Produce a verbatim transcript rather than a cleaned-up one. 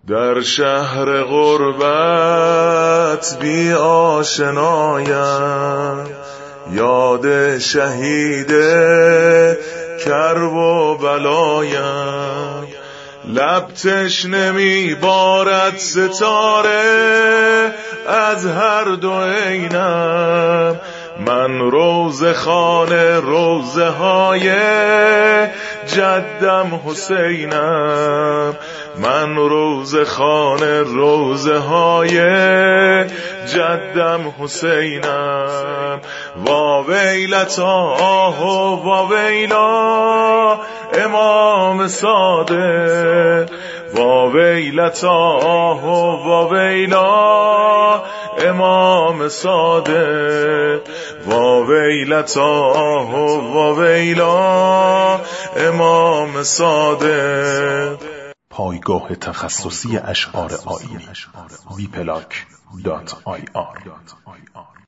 در شهر غربت بی آشنایم، یاد شهید کرب و بلایم. لب تشنه می بارد ستاره از هر دو عینم، من روضه خوان روضه های جدم حسینم، من روضه خوان روضه های جدم حسینم. وا ویلتا آه و وا ویلا امام صادق، وا ویلتا آه و وا ویلا امام صادق، وا ویلتا آه و وا ویلا امام صادق. پایگاه تخصصی اشعار آیینی وی پلاک دات آی آر